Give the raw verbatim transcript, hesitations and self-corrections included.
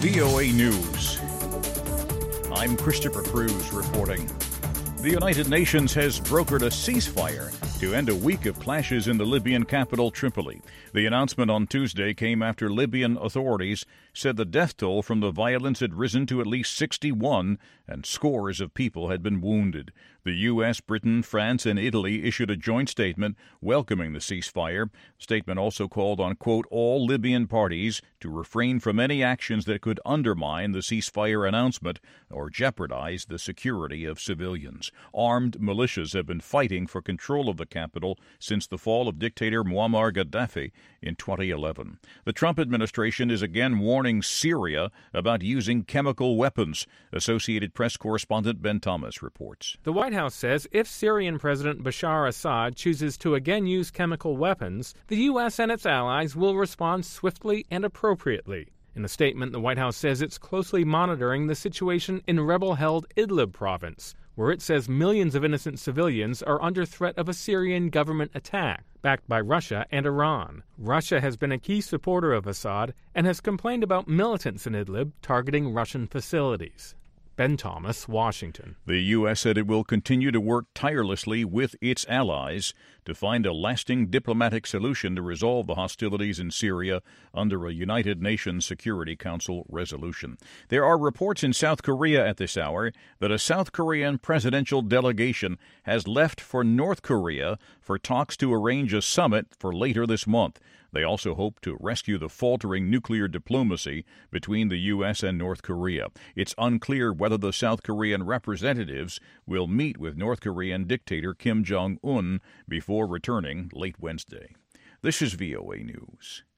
V O A News. I'm Christopher Cruz reporting. The United Nations has brokered a ceasefire to end a week of clashes in the Libyan capital, Tripoli. The announcement on Tuesday came after Libyan authorities said the death toll from the violence had risen to at least sixty-one and scores of people had been wounded. The U S, Britain, France, and Italy issued a joint statement welcoming the ceasefire. The statement also called on, quote, all Libyan parties to refrain from any actions that could undermine the ceasefire announcement or jeopardize the security of civilians. Armed militias have been fighting for control of the capital since the fall of dictator Muammar Gaddafi in twenty eleven. The Trump administration is again warning Syria about using chemical weapons. Associated Press correspondent Ben Thomas reports. The White House says if Syrian President Bashar Assad chooses to again use chemical weapons, the U S and its allies will respond swiftly and appropriately. In a statement, the White House says it's closely monitoring the situation in rebel-held Idlib province, where it says millions of innocent civilians are under threat of a Syrian government attack, backed by Russia and Iran. Russia has been a key supporter of Assad and has complained about militants in Idlib targeting Russian facilities. Ben Thomas, Washington. The U S said it will continue to work tirelessly with its allies to find a lasting diplomatic solution to resolve the hostilities in Syria under a United Nations Security Council resolution. There are reports in South Korea at this hour that a South Korean presidential delegation has left for North Korea for talks to arrange a summit for later this month. They also hope to rescue the faltering nuclear diplomacy between the U S and North Korea. It's unclear whether the South Korean representatives will meet with North Korean dictator Kim Jong-un before returning late Wednesday. This is V O A News.